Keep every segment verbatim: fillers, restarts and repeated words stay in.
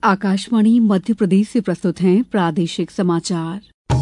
आकाशवाणी मध्य प्रदेश से प्रस्तुत हैं प्रादेशिक समाचार।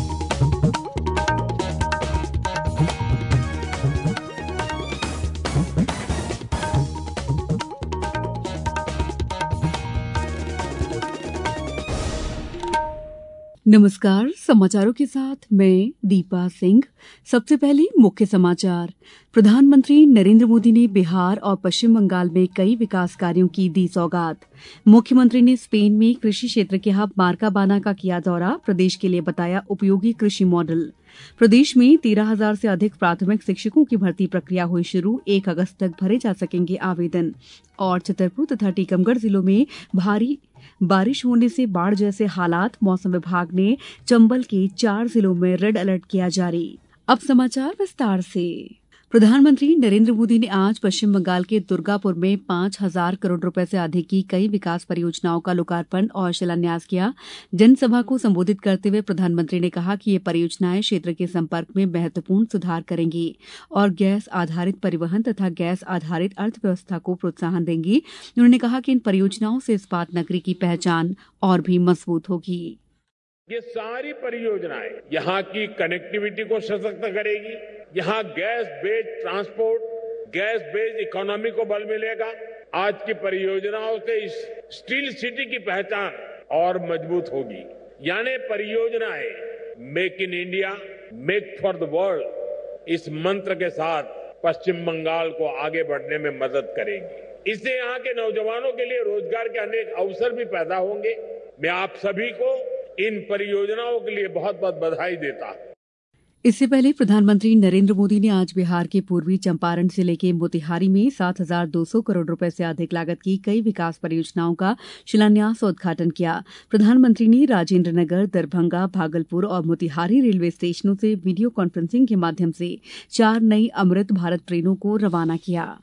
नमस्कार, समाचारों के साथ मैं दीपा सिंह। सबसे पहले मुख्य समाचार। प्रधानमंत्री नरेंद्र मोदी ने बिहार और पश्चिम बंगाल में कई विकास कार्यों की दी सौगात। मुख्यमंत्री ने स्पेन में कृषि क्षेत्र के हब मार्काबाना का किया दौरा, प्रदेश के लिए बताया उपयोगी कृषि मॉडल। प्रदेश में तेरह हजार से अधिक प्राथमिक शिक्षकों की भर्ती प्रक्रिया हुई शुरू, एक अगस्त तक भरे जा सकेंगे आवेदन। और छतरपुर तथा टीकमगढ़ जिलों में भारी बारिश होने से बाढ़ जैसे हालात, मौसम विभाग ने चंबल के चार जिलों में रेड अलर्ट किया जारी। अब समाचार विस्तार से। प्रधानमंत्री नरेंद्र मोदी ने आज पश्चिम बंगाल के दुर्गापुर में पांच हजार करोड़ रुपए से अधिक की कई विकास परियोजनाओं का लोकार्पण और शिलान्यास किया। जनसभा को संबोधित करते हुए प्रधानमंत्री ने कहा कि ये परियोजनाएं क्षेत्र के संपर्क में महत्वपूर्ण सुधार करेंगी और गैस आधारित परिवहन तथा गैस आधारित अर्थव्यवस्था को प्रोत्साहन देंगी। उन्होंने कहा कि इन परियोजनाओं से इस्पात नगरी की पहचान और भी मजबूत होगी। ये सारी परियोजनाएं यहाँ की कनेक्टिविटी को सशक्त करेगी, यहाँ gas based transport, gas based economy को बल मिलेगा। आज की परियोजनाओं से इस स्टील सिटी की पहचान और मजबूत होगी। यानी परियोजनाएं make in India, make for the world, इस मंत्र के साथ पश्चिम बंगाल को आगे बढ़ने में मदद करेगी। इससे यहाँ के नौजवानों के लिए रोजगार के अनेक अवसर भी पैदा होंगे। मैं आप सभी को इन परियोजनाओं के लिए बहुत बहुत बधाई देता हूं। इससे पहले प्रधानमंत्री नरेंद्र मोदी ने आज बिहार के पूर्वी चंपारण जिले के मोतिहारी में सात हजार दो सौ करोड़ रुपए से अधिक लागत की कई विकास परियोजनाओं का शिलान्यास और उद्घाटन किया। प्रधानमंत्री ने राजेंद्र नगर, दरभंगा, भागलपुर और मोतिहारी रेलवे स्टेशनों से वीडियो कॉन्फ्रेंसिंग के माध्यम से चार नई अमृत भारत ट्रेनों को रवाना किया।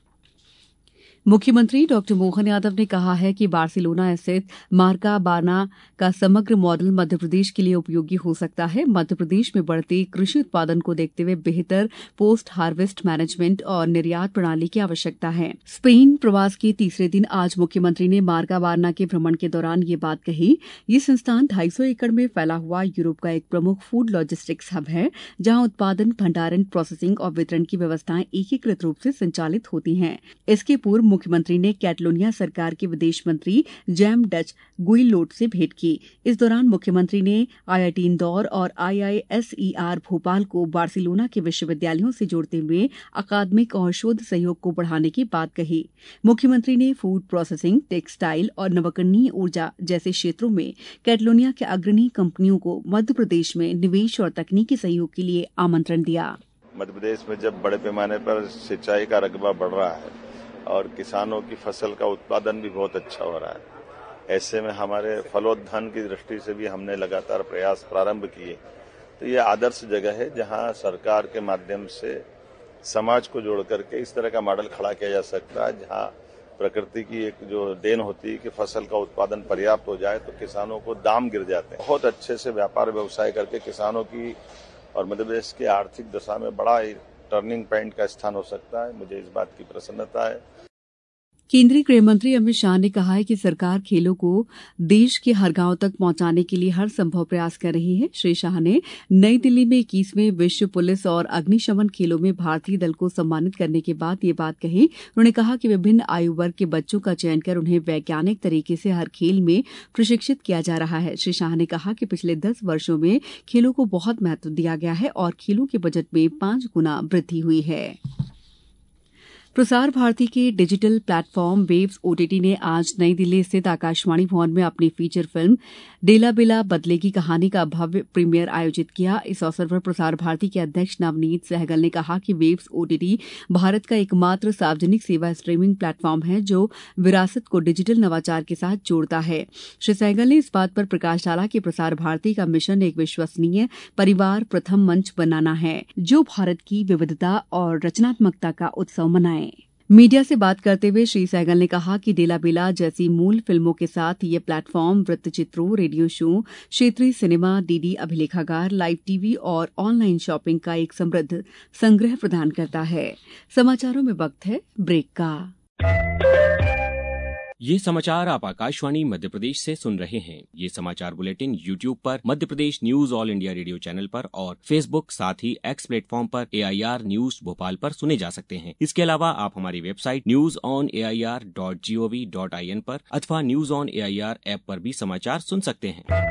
मुख्यमंत्री डॉक्टर मोहन यादव ने कहा है कि बार्सिलोना स्थित मार्काबाना का समग्र मॉडल मध्यप्रदेश के लिए उपयोगी हो सकता है। मध्यप्रदेश में बढ़ते कृषि उत्पादन को देखते हुए बेहतर पोस्ट हार्वेस्ट मैनेजमेंट और निर्यात प्रणाली की आवश्यकता है। स्पेन प्रवास के तीसरे दिन आज मुख्यमंत्री ने मार्काबाना के भ्रमण के दौरान ये बात कही। ये संस्थान ढाई सौ एकड़ में फैला हुआ यूरोप का एक प्रमुख फूड लॉजिस्टिक्स हब है, जहां उत्पादन, भंडारण, प्रोसेसिंग और वितरण की व्यवस्थाएं एकीकृत रूप से संचालित होती हैं। इसके पूर्व मुख्यमंत्री ने कैटलोनिया सरकार के विदेश मंत्री जैम डच गुइलोट से भेंट की। इस दौरान मुख्यमंत्री ने आईआईटी इंदौर और आईआईएसईआर भोपाल को बार्सिलोना के विश्वविद्यालयों से जोड़ते हुए अकादमिक और शोध सहयोग को बढ़ाने की बात कही। मुख्यमंत्री ने फूड प्रोसेसिंग, टेक्सटाइल और नवकरणीय ऊर्जा जैसे क्षेत्रों में कैटलोनिया के अग्रणी कंपनियों को मध्य प्रदेश में निवेश और तकनीकी सहयोग के लिए आमंत्रण दिया। मध्य प्रदेश में जब बड़े पैमाने पर सिंचाई का रकबा बढ़ रहा है और किसानों की फसल का उत्पादन भी बहुत अच्छा हो रहा है, ऐसे में हमारे फलोत्थान की दृष्टि से भी हमने लगातार प्रयास प्रारंभ किए। तो ये आदर्श जगह है जहां सरकार के माध्यम से समाज को जोड़ करके इस तरह का मॉडल खड़ा किया जा सकता है, जहां प्रकृति की एक जो देन होती है कि फसल का उत्पादन पर्याप्त हो जाए तो किसानों को दाम गिर जाते हैं। बहुत अच्छे से व्यापार व्यवसाय करके किसानों की और मध्य प्रदेश की आर्थिक दशा में बड़ा टर्निंग पॉइंट का स्थान हो सकता है। मुझे इस बात की प्रसन्नता है। केंद्रीय गृह मंत्री अमित शाह ने कहा है कि सरकार खेलों को देश के हर गांव तक पहुंचाने के लिए हर संभव प्रयास कर रही है। श्री शाह ने नई दिल्ली में इक्कीसवें विश्व पुलिस और अग्निशमन खेलों में भारतीय दल को सम्मानित करने के बाद ये बात कही। उन्होंने कहा कि विभिन्न आयु वर्ग के बच्चों का चयन कर उन्हें वैज्ञानिक तरीके से हर खेल में प्रशिक्षित किया जा रहा है। श्री शाह ने कहा कि पिछले दस वर्षों में खेलों को बहुत महत्व दिया गया है और खेलों के बजट में पांच गुना वृद्धि हुई है। प्रसार भारती के डिजिटल प्लेटफॉर्म वेव्स ओटीटी ने आज नई दिल्ली स्थित आकाशवाणी भवन में अपनी फीचर फिल्म डेला बेला बदलेगी कहानी का भव्य प्रीमियर आयोजित किया। इस अवसर पर प्रसार भारती के अध्यक्ष नवनीत सहगल ने कहा कि वेव्स ओटीटी भारत का एकमात्र सार्वजनिक सेवा स्ट्रीमिंग प्लेटफॉर्म है जो विरासत को डिजिटल नवाचार के साथ जोड़ता है। श्री सहगल ने इस बात पर प्रकाश डाला कि प्रसार भारती का मिशन एक विश्वसनीय परिवार प्रथम मंच बनाना है जो भारत की विविधता और रचनात्मकता का उत्सव मनाए। मीडिया से बात करते हुए श्री सहगल ने कहा कि डेला बेला जैसी मूल फिल्मों के साथ ये प्लेटफॉर्म वृत्तचित्रों, रेडियो शो, क्षेत्रीय सिनेमा, डीडी अभिलेखागार, लाइव टीवी और ऑनलाइन शॉपिंग का एक समृद्ध संग्रह प्रदान करता है। समाचारों में वक्त है ब्रेक का। ये समाचार आप आकाशवाणी मध्य प्रदेश से सुन रहे हैं। ये समाचार बुलेटिन यूट्यूब पर Madhya Pradesh news All India Radio channel पर और फेसबुक साथ ही एक्स प्लेटफॉर्म पर A I R news Bhopal पर सुने जा सकते हैं। इसके अलावा आप हमारी website news on A I R dot G O V dot I N पर अथवा news on A I R app पर भी समाचार सुन सकते हैं।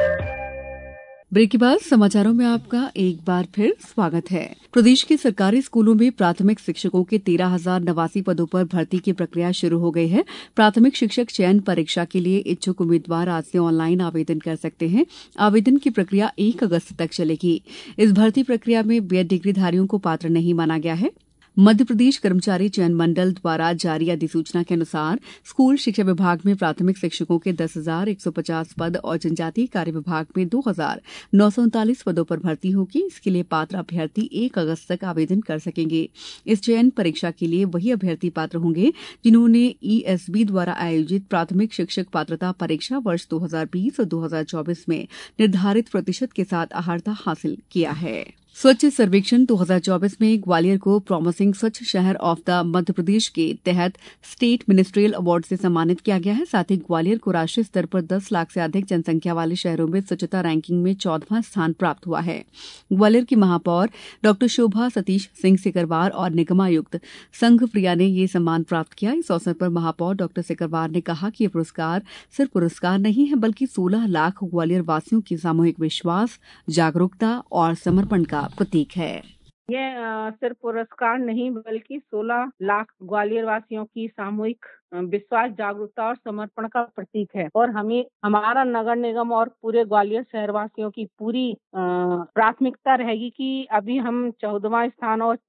ब्रेक के बाद समाचारों में आपका एक बार फिर स्वागत है। प्रदेश के सरकारी स्कूलों में प्राथमिक शिक्षकों के तेरह हजार नवासी पदों पर भर्ती की प्रक्रिया शुरू हो गई है। प्राथमिक शिक्षक चयन परीक्षा के लिए इच्छुक उम्मीदवार आज से ऑनलाइन आवेदन कर सकते हैं। आवेदन की प्रक्रिया एक अगस्त तक चलेगी। इस भर्ती प्रक्रिया में बीएड डिग्रीधारियों को पात्र नहीं माना गया है। मध्य प्रदेश कर्मचारी चयन मंडल द्वारा जारी अधिसूचना के अनुसार स्कूल शिक्षा विभाग में प्राथमिक शिक्षकों के दस हजार एक सौ पचास पद और जनजातीय कार्य विभाग में दो हजार नौ सौ उनतालीस पदों पर भर्ती होगी। इसके लिए पात्र अभ्यर्थी एक अगस्त तक आवेदन कर सकेंगे। इस चयन परीक्षा के लिए वही अभ्यर्थी पात्र होंगे जिन्होंने ई एस बी द्वारा आयोजित प्राथमिक शिक्षक पात्रता परीक्षा वर्ष दो हजार बीस और दो हजार चौबीस में निर्धारित प्रतिशत के साथ अर्हता हासिल किया है। स्वच्छ सर्वेक्षण दो हजार चौबीस में ग्वालियर को प्रॉमिसिंग स्वच्छ शहर ऑफ द मध्य प्रदेश के तहत स्टेट मिनिस्ट्रियल अवार्ड से सम्मानित किया गया है। साथ ही ग्वालियर को राष्ट्रीय स्तर पर दस लाख से अधिक जनसंख्या वाले शहरों में स्वच्छता रैंकिंग में चौदहवां स्थान प्राप्त हुआ है। ग्वालियर की महापौर डॉ शोभा सतीश सिंह सिकरवार और निगमायुक्त संघ प्रिया ने ये सम्मान प्राप्त किया। इस अवसर पर महापौर डॉ सिकरवार ने कहा कि ये पुरस्कार सिर्फ पुरस्कार नहीं है बल्कि सोलह लाख ग्वालियर वासियों की सामूहिक विश्वास, जागरूकता और समर्पण का प्रतीक है। ये सिर्फ पुरस्कार नहीं बल्कि सोलह लाख ग्वालियर वासियों की सामूहिक विश्वास, जागरूकता और समर्पण का प्रतीक है और हमें हमारा नगर निगम और पूरे ग्वालियर शहर वासियों की पूरी प्राथमिकता रहेगी कि अभी हम चौदहवां स्थान और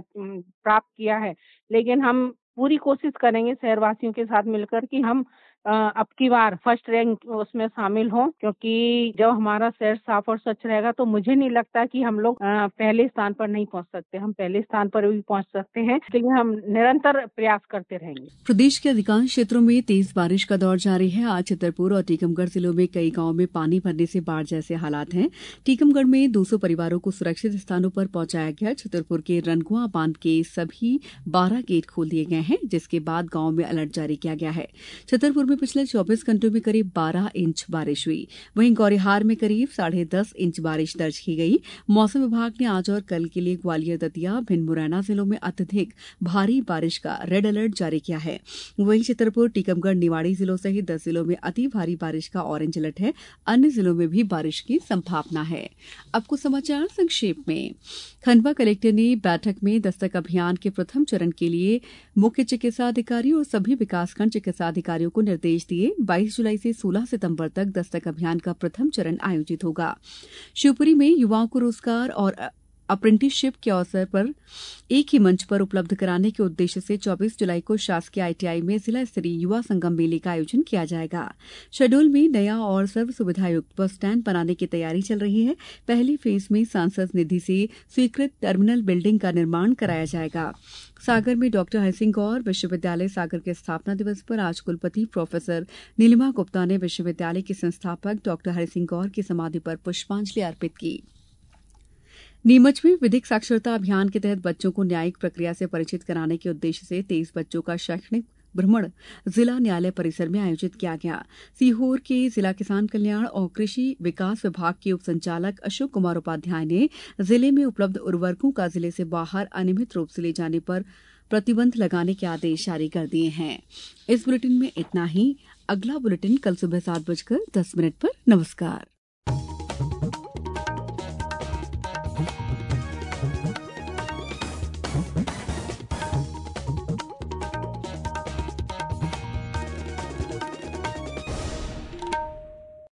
प्राप्त किया है, लेकिन हम पूरी कोशिश करेंगे शहरवासियों के साथ मिलकर कि हम अब की बार फर्स्ट रैंक उसमें शामिल हो, क्योंकि जब हमारा शहर साफ और स्वच्छ रहेगा तो मुझे नहीं लगता कि हम लोग पहले स्थान पर नहीं पहुंच सकते। हम पहले स्थान पर भी पहुंच सकते हैं, लेकिन हम निरंतर प्रयास करते रहेंगे। प्रदेश के अधिकांश क्षेत्रों में तेज बारिश का दौर जारी है। आज छतरपुर और टीकमगढ़ जिलों में कई गांवों में पानी भरने से बाढ़ जैसे हालात हैं। टीकमगढ़ में दो सौ परिवारों को सुरक्षित स्थानों पर पहुंचाया गया। छतरपुर के रनकुआ बांध के सभी बारह गेट खोल दिए गए हैं, जिसके बाद गांव में अलर्ट जारी किया गया है। छतरपुर में पिछले चौबीस घंटों में करीब बारह इंच बारिश हुई। वहीं गौरीहार में करीब साढ़े दस इंच बारिश दर्ज की गई। मौसम विभाग ने आज और कल के लिए ग्वालियर, दतिया, भिंड, मुरैना जिलों में अत्यधिक भारी बारिश का रेड अलर्ट जारी किया है। वहीं छतरपुर, टीकमगढ़, निवाड़ी जिलों सहित दस जिलों में अति भारी बारिश का ऑरेंज अलर्ट है। अन्य जिलों में भी बारिश की संभावना है। अब कुछ समाचार संक्षेप में। खंडवा कलेक्टर ने बैठक में दस्तक अभियान के प्रथम चरण के लिए मुख्य चिकित्सा अधिकारी और सभी विकासखंड चिकित्सा अधिकारियों को निर्देश दिए। बाईस जुलाई से सोलह सितंबर तक दस्तक अभियान का प्रथम चरण आयोजित होगा। शिवपुरी में युवाओं को रोजगार और अप्रेंटिसशिप के अवसर पर एक ही मंच पर उपलब्ध कराने के उद्देश्य से चौबीस जुलाई को शासकीय आई टी आई में जिला स्तरीय युवा संगम मेले का आयोजन किया जाएगा। शहडोल में नया और सर्व सुविधायुक्त बस स्टैंड बनाने की तैयारी चल रही है। पहली फेज में सांसद निधि से स्वीकृत टर्मिनल बिल्डिंग का निर्माण कराया जाएगा। सागर में डॉक्टर हरिसिंह गौर विश्वविद्यालय सागर के स्थापना दिवस पर आज कुलपति प्रोफेसर नीलिमा गुप्ता ने विश्वविद्यालय के संस्थापक डॉक्टर हरिसिंह गौर की समाधि पर पुष्पांजलि अर्पित की। नीमच में विधिक साक्षरता अभियान के तहत बच्चों को न्यायिक प्रक्रिया से परिचित कराने के उद्देश्य से तेईस बच्चों का शैक्षणिक भ्रमण जिला न्यायालय परिसर में आयोजित किया गया। सीहोर के जिला किसान कल्याण और कृषि विकास विभाग के उप संचालक अशोक कुमार उपाध्याय ने जिले में उपलब्ध उर्वरकों का जिले से बाहर अनियमित रूप से ले जाने पर प्रतिबंध लगाने के आदेश जारी कर दिए हैं। इस बुलेटिन में इतना ही। अगला बुलेटिन कल सुबह सात बजकर दस मिनट पर। नमस्कार। Thank you.